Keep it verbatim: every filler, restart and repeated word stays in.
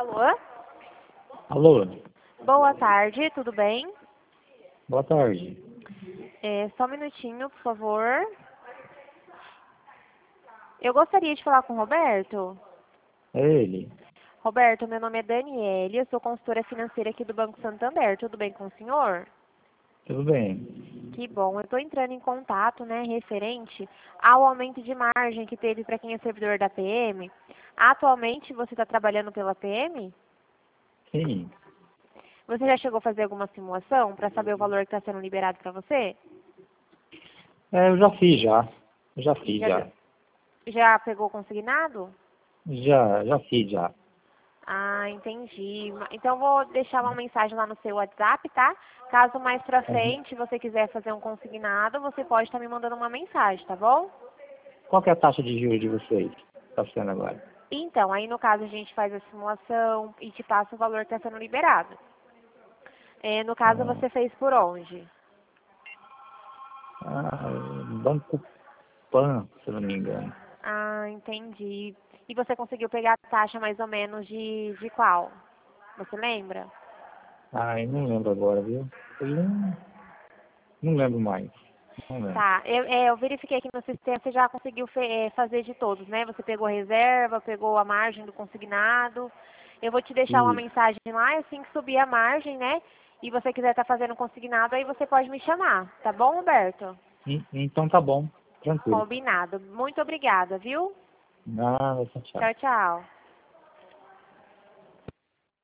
Alô? Alô, Boa tarde, tudo bem? boa tarde. É, só um minutinho, por favor. Eu gostaria de falar com o Roberto. É ele? Roberto, meu nome é Daniele, eu sou consultora financeira aqui do Banco Santander. Tudo bem com o senhor? Tudo bem? Que bom. Eu estou entrando em contato, né, referente ao aumento de margem que teve para quem é servidor da P M. Atualmente, você está trabalhando pela P M? Sim. Você já chegou a fazer alguma simulação para saber o valor que está sendo liberado para você? É, eu já fiz já. Eu já fiz Já, já. já pegou consignado? Já, já fiz já. Ah, entendi. Então vou deixar uma mensagem lá no seu WhatsApp, tá? Caso mais pra Uhum. frente você quiser fazer um consignado, você pode estar me mandando uma mensagem, tá bom? Qual que é a taxa de juros de vocês? Está sendo agora? Então, aí no caso a gente faz a simulação e te passa o valor que está sendo liberado. É, no caso Ah, você fez por onde? ah, Banco Pan, se eu não me engano. Ah, entendi. E você conseguiu pegar a taxa mais ou menos de, de qual? Você lembra? Ah, eu não lembro agora, viu? Eu não, não lembro mais. Não lembro. Tá, eu, é, eu verifiquei aqui no sistema, você já conseguiu fe- é, fazer de todos, né? Você pegou a reserva, pegou a margem do consignado. Eu vou te deixar uma Isso. mensagem lá, e assim que subir a margem, né? E você quiser estar fazendo consignado, aí você pode me chamar, tá bom, Roberto? E- Então tá bom. Tranquilo. Combinado. Muito obrigada, viu? Nada, tchau. Tchau, tchau.